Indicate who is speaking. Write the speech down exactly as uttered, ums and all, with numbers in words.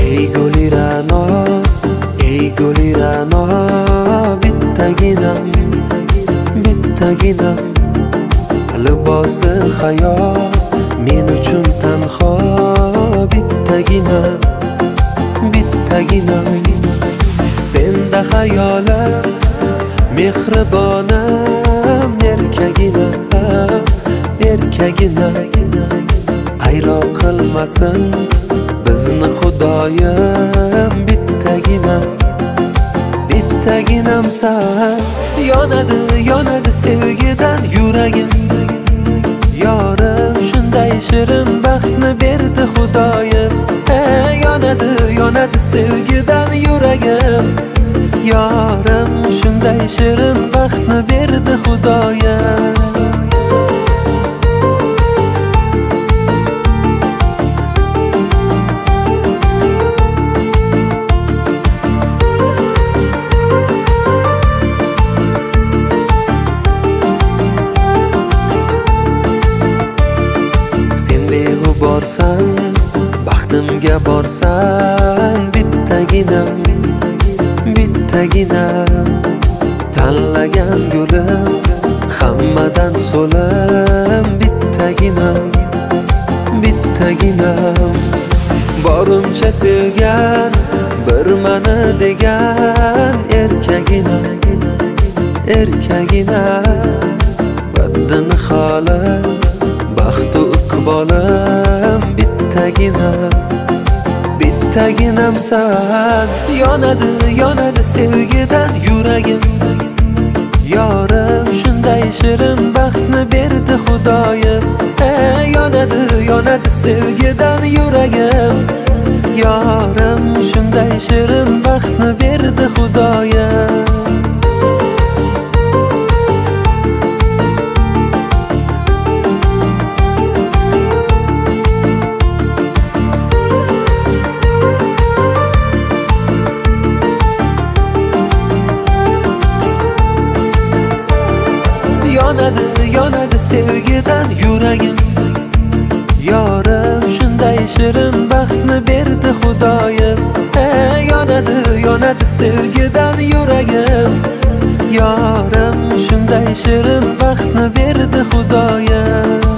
Speaker 1: Ey guli Ra'no, ey guli Ra'no, bittagina, bittagina libosi hayo men uchun tanho, bittagina, bittagina senda hayolim mehribonim, erkagina, erkagina ayro qilmasin bizni Xudoyim, bittagina, bittaginam san. Yonadi, yonadi sevgidan yuragim, yorim shunday shirin baxtni berdi Xudoyim. Hey, yonadi, yonadi sevgidan yuragim, yorim shunday shirin baxtni berdi Xudoyim. Borsan, baxtimga borsan, bittagina, bittagina tanlagan gulim, hammadan so'lim, bittagina, bittagina borimcha sevgan, bir mani degan, erkagina, erkagina baddan xolim, baxtu iqbolim, bittagina, bittaginam san. Yonadi, yonadi sevgidan yuragim, yorim shunday shirin baxtni berdi Xudoyim. Hey, yonadi, yonadi sevgidan yuragim, yorim shunday shirin baxtni berdi Xudoyim. Yonadi, yonadi sevgidan yuragim, yorim shunday shirin baxtni berdi Xudoyim. Hey, yonadi, yonadi sevgidan yuragim, yorim shunday shirin baxtni berdi Xudoyim.